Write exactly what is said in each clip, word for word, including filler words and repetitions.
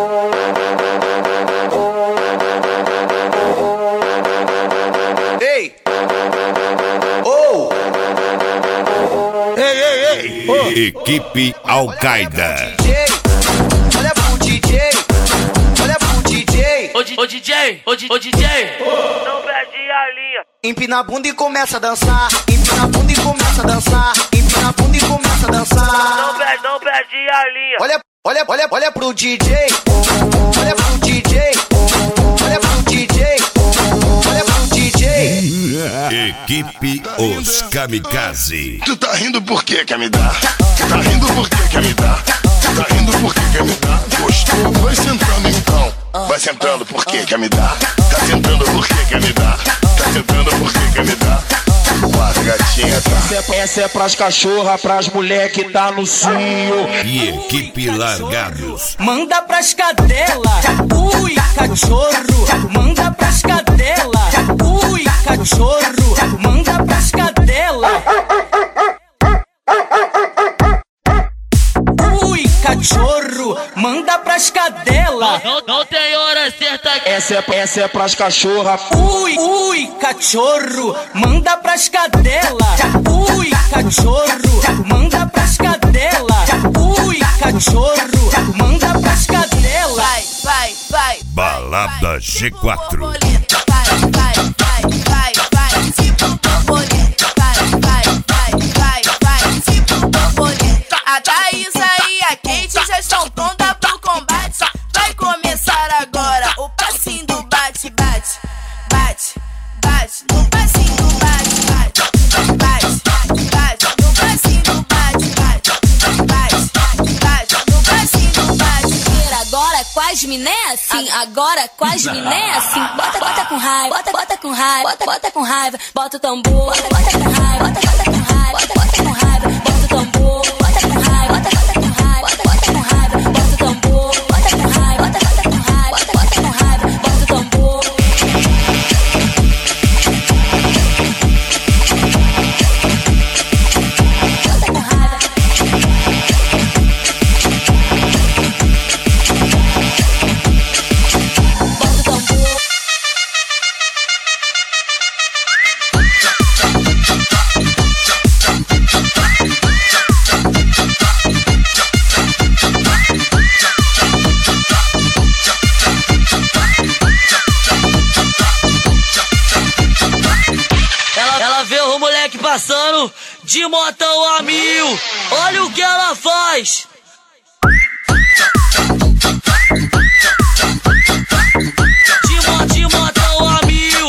Ei! Oh! Ei, ei, ei! Oh. Equipe Al-Qaeda. Olha pro D J! Olha pro D J! Ô, D J! Ô, D J! Ô, D J! Não perde a linha! Empina a bunda e começa a dançar. Empina a bunda e começa a dançar. Empina a bunda e começa a dançar. Não perde, não perde a linha! Olha, olha, olha, olha pro D J! Olha pro D J! Olha pro D J! Olha pro D J! Equipe Os Kamikaze. Tu tá rindo por quê, quer me dar? Tá rindo por quê, quer me dar? Tá rindo por quê, quer me dar? Gostou? Vai sentando então. Vai sentando por quê, quer me dar? Tá sentando por quê, quer me dar? Tá sentando por quê, quer me dar? Quase gatinha, tá? Essa é, essa é pras cachorra, pras mulher que tá no cio. E Equipe Largados. Manda pras cadela, ui, cachorro. Manda pras cadela, ui, cachorro. Manda pras cadela. Ui, cachorro, manda pras cadela. Não, não tem hora certa aqui. Essa é, essa é pras cachorra. Ui, ui, cachorro, manda pras cadela. Ui, cachorro, manda pras cadela. Ui, cachorro, manda pras cadela. Vai, vai, vai. Balada G quatro. Vai, vai, vai, vai, vai. Tipo borboleta. Vai, vai, vai, vai, vai. Tipo borboleta. A Thaís aí, a Kate já estão prontas pro combate. Vai começar agora o passinho do bate, bate, bate, bate. No passinho do bate, bate, bate, bate. No passinho do bate, bate, bate, bate. No passinho do bate. Agora com as miné assim, agora com as miné assim. Bota, bota com raiva, bota, bota com raiva, bota, bota com raiva. Bota o tambor, bota, bota com raiva, bota, bota com raiva, bota, bota com raiva. Bota o tambor, bota com raiva, bota, bota com raiva, bota, bota com raiva. Bota o tambor, bota com raiva, bota, bota com raiva, bota, bota com raiva. Bota o tambor. Bota com raiva. Passando de motão a mil, olha o que ela faz. De, mo de motão a mil,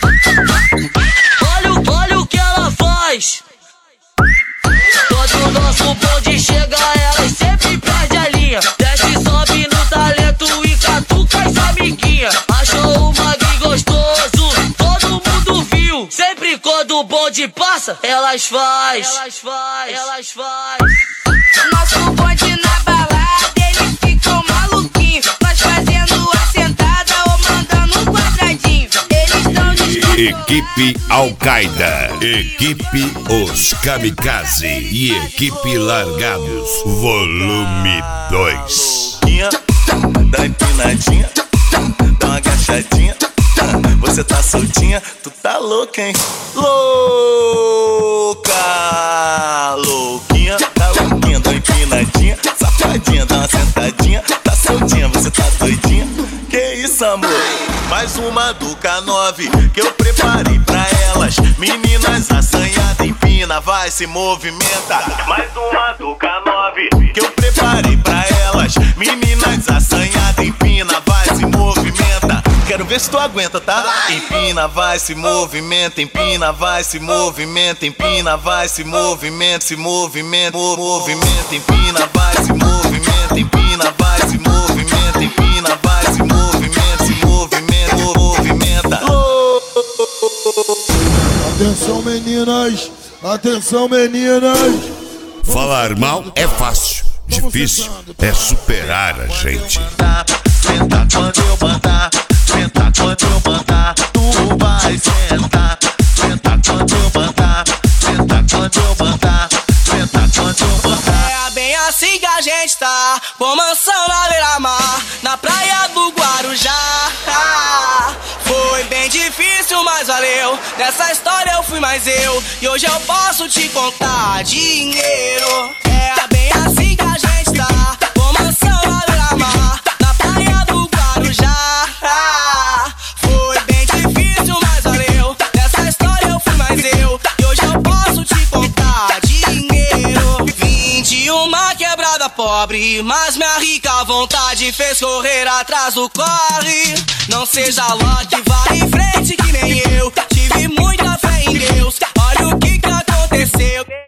olha, olha o que ela faz. Todo nosso bonde chega, ela sempre perde a linha. Desce, sobe no talento e catuca as amiguinhas. Achou o magre gostoso, todo mundo viu. Sempre quando o bonde passa, elas faz, elas faz, elas faz. Nosso bonde na balada, eles ficam maluquinhos. Nós fazendo a sentada ou mandando um quadradinho. Eles tão descontrolados. Equipe Al-Qaeda. Equipe Os Kamikaze. E Equipe Largados. Volume dois. Dá empinadinha, dá uma agachadinha. Você tá soltinha, tu tá louca, hein? Louca, louquinha, tá louquinha, dá uma empinadinha, safadinha, dá uma sentadinha, tá soltinha, você tá doidinha? Que isso, amor? Mais uma do K nove que eu preparei pra elas. Meninas assanhadas, empina, vai, se movimenta. Mais uma do K nove que eu preparei pra elas. Meninas assanhadas, empina, vai, se movimenta. Quero ver se tu aguenta, tá? Empina, vai, se movimenta, empina, vai, se movimenta, empina, vai, se movimenta, se movimenta, movimenta, empina, vai, se movimenta, empina, vai, se movimenta, empina, vai, se movimenta, se movimenta, movimenta. Atenção, meninas, atenção, meninas. Falar mal é fácil, difícil é superar a gente. Senta quando eu mandar, senta quando eu mandar, tu vai sentar. Senta quando eu mandar, senta quando eu mandar, senta quando eu mandar. É bem assim que a gente tá, com mansão na beira-mar, na praia. valeu. Nessa história eu fui mais eu, e hoje eu posso te contar dinheiro. É bem assim que a gente tá, com mansão a beira-mar, na praia do Guarujá. Foi bem difícil, mas valeu. Nessa história eu fui mais eu, e hoje eu posso te contar dinheiro. Vim de uma quebrada pobre, mas minha rica vontade fez correr atrás do corre. Não seja Loki, vá em frente que nem eu.